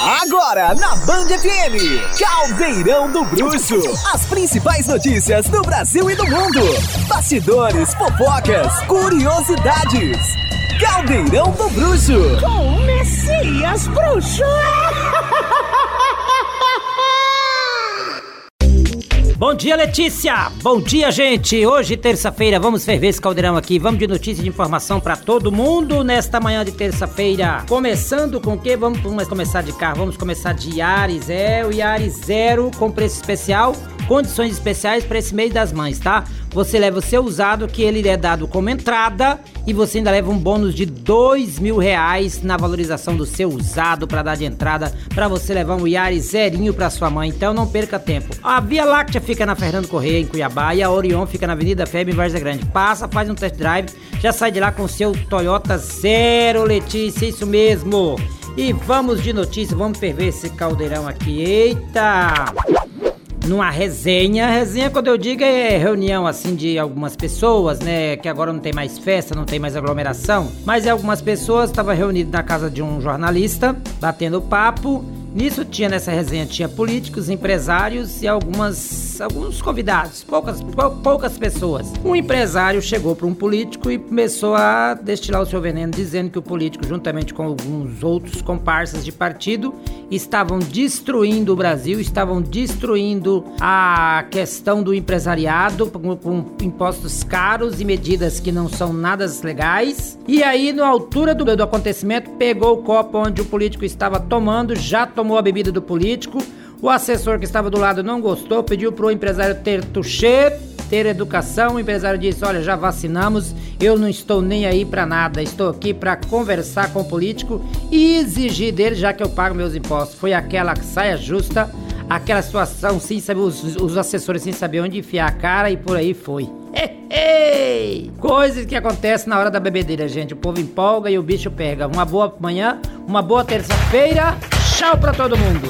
Agora na Band FM, Caldeirão do Bruxo. As principais notícias do Brasil e do mundo. Bastidores, fofocas, curiosidades. Caldeirão do Bruxo. Com o Messias Bruxo. Bom dia, Letícia! Bom dia, gente! Hoje, terça-feira, vamos ferver esse caldeirão aqui. Vamos de notícia e de informação pra todo mundo nesta manhã de terça-feira. Começando com o quê? Vamos começar de carro, vamos começar de Yaris. O Yaris 0 com preço especial, condições especiais para esse mês das mães, tá? Você leva o seu usado, que ele é dado como entrada, e você ainda leva um bônus de R$2.000 na valorização do seu usado para dar de entrada, para você levar um Yaris zerinho para sua mãe. Então não perca tempo. A Via Láctea fica na Fernando Corrêa, em Cuiabá, e a Orion fica na Avenida Febre, em Várzea Grande. Passa, faz um test drive, já sai de lá com o seu Toyota Zero, Letícia, isso mesmo. E vamos de notícia, vamos ferver esse caldeirão aqui. Eita! Numa resenha quando eu digo é reunião assim de algumas pessoas, né, que agora não tem mais festa, não tem mais aglomeração, mas algumas pessoas estavam reunidas na casa de um jornalista, batendo papo. Nessa resenha tinha políticos, empresários e alguns convidados, poucas pessoas. Um empresário chegou para um político e começou a destilar o seu veneno, dizendo que o político, juntamente com alguns outros comparsas de partido, estavam destruindo o Brasil, estavam destruindo a questão do empresariado com impostos caros e medidas que não são nada legais. E aí, na altura do acontecimento, pegou o copo onde o político estava tomando, já tomou a bebida do político. O assessor que estava do lado não gostou, pediu pro empresário ter touché, ter educação. O empresário disse: olha, já vacinamos, eu não estou nem aí pra nada, estou aqui pra conversar com o político e exigir dele, já que eu pago meus impostos. Foi aquela saia justa, aquela situação sem saber, os assessores sem saber onde enfiar a cara, e por aí foi. Coisas que acontecem na hora da bebedeira, gente. O povo empolga e o bicho pega. Uma boa manhã, uma boa terça-feira. Tchau pra todo mundo.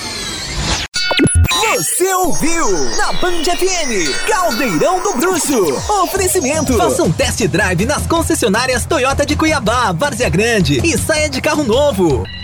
Você ouviu na Band FM, Caldeirão do Bruxo. Oferecimento. Faça um test drive nas concessionárias Toyota de Cuiabá, Várzea Grande e saia de carro novo.